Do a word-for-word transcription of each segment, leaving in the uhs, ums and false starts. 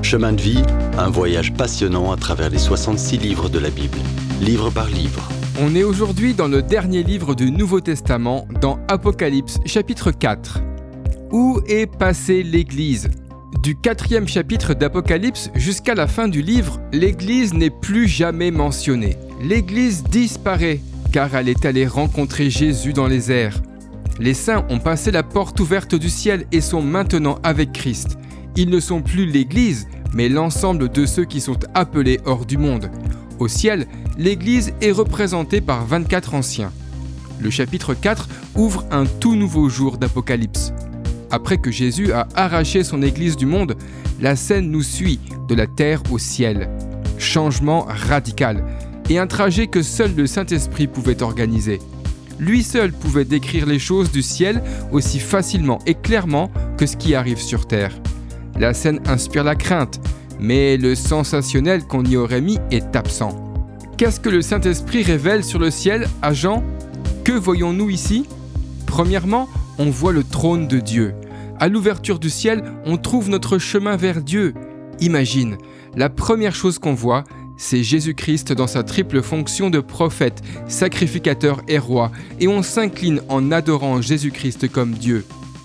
Chemin de vie, un voyage passionnant à travers les soixante-six livres de la Bible, livre par livre. On est aujourd'hui dans le dernier livre du Nouveau Testament, dans Apocalypse chapitre quatre. Où est passée l'Église ? Du quatrième chapitre d'Apocalypse jusqu'à la fin du livre, l'Église n'est plus jamais mentionnée. L'Église disparaît, car elle est allée rencontrer Jésus dans les airs. Les saints ont passé la porte ouverte du ciel et sont maintenant avec Christ. Ils ne sont plus l'Église, mais l'ensemble de ceux qui sont appelés hors du monde. Au ciel, l'Église est représentée par vingt-quatre anciens. Le chapitre quatre ouvre un tout nouveau jour d'Apocalypse. Après que Jésus a arraché son Église du monde, la scène nous suit de la terre au ciel. Changement radical et un trajet que seul le Saint-Esprit pouvait organiser. Lui seul pouvait décrire les choses du ciel aussi facilement et clairement que ce qui arrive sur terre. La scène inspire la crainte, mais le sensationnel qu'on y aurait mis est absent. Qu'est-ce que le Saint-Esprit révèle sur le ciel à Jean ? Que voyons-nous ici ? Premièrement, on voit le trône de Dieu. À l'ouverture du ciel, on trouve notre chemin vers Dieu. Imagine, la première chose qu'on voit, c'est Jésus-Christ dans sa triple fonction de prophète, sacrificateur et roi, et on s'incline en adorant Jésus-Christ comme Dieu.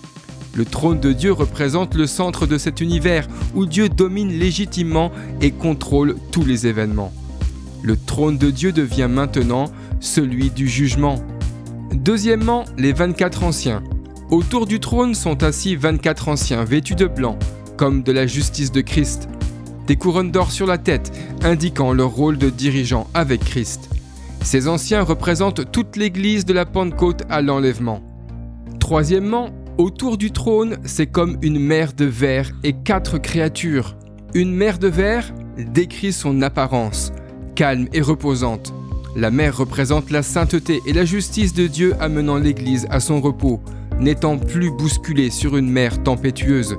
Le trône de Dieu représente le centre de cet univers où Dieu domine légitimement et contrôle tous les événements. Le trône de Dieu devient maintenant celui du jugement. Deuxièmement, les vingt-quatre anciens. Autour du trône sont assis vingt-quatre anciens vêtus de blanc, comme de la justice de Christ. Des couronnes d'or sur la tête, indiquant leur rôle de dirigeant avec Christ. Ces anciens représentent toute l'Église de la Pentecôte à l'enlèvement. Troisièmement, autour du trône, c'est comme une mer de verre et quatre créatures. Une mer de verre décrit son apparence, calme et reposante. La mer représente la sainteté et la justice de Dieu amenant l'Église à son repos, n'étant plus bousculée sur une mer tempétueuse.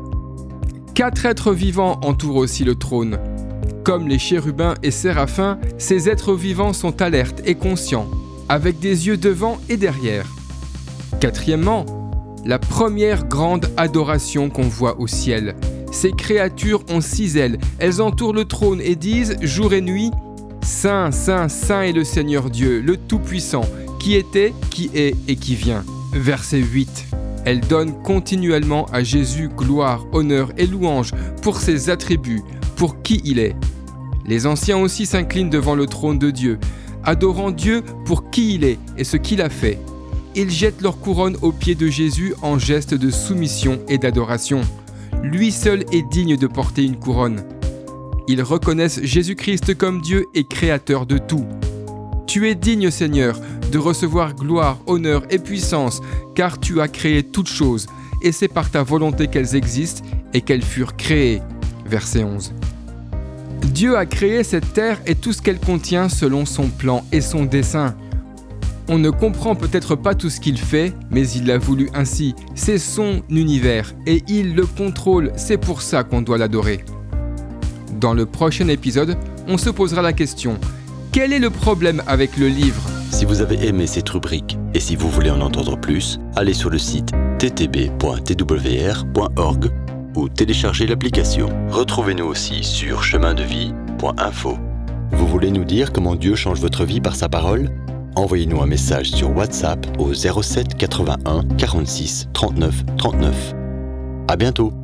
Quatre êtres vivants entourent aussi le trône. Comme les chérubins et séraphins, ces êtres vivants sont alertes et conscients, avec des yeux devant et derrière. Quatrièmement, la première grande adoration qu'on voit au ciel. Ces créatures ont six ailes, elles entourent le trône et disent jour et nuit « Saint, Saint, Saint est le Seigneur Dieu, le Tout-Puissant, qui était, qui est et qui vient. » Verset huit. Elle donne continuellement à Jésus gloire, honneur et louange pour ses attributs, pour qui il est. Les anciens aussi s'inclinent devant le trône de Dieu, adorant Dieu pour qui il est et ce qu'il a fait. Ils jettent leur couronne aux pieds de Jésus en geste de soumission et d'adoration. Lui seul est digne de porter une couronne. Ils reconnaissent Jésus-Christ comme Dieu et créateur de tout. Tu es digne, Seigneur, de recevoir gloire, honneur et puissance, car tu as créé toutes choses, et c'est par ta volonté qu'elles existent et qu'elles furent créées. Verset onze. Dieu a créé cette terre et tout ce qu'elle contient selon son plan et son dessein. On ne comprend peut-être pas tout ce qu'il fait, mais il l'a voulu ainsi. C'est son univers, et il le contrôle, c'est pour ça qu'on doit l'adorer. Dans le prochain épisode, on se posera la question « Quel est le problème avec le livre ?» Si vous avez aimé cette rubrique et si vous voulez en entendre plus, allez sur le site t t b point t w r point org ou téléchargez l'application. Retrouvez-nous aussi sur chemin de vie point info. Vous voulez nous dire comment Dieu change votre vie par sa parole ? Envoyez-nous un message sur WhatsApp au zéro sept quatre-vingt-un quarante-six trente-neuf trente-neuf. À bientôt.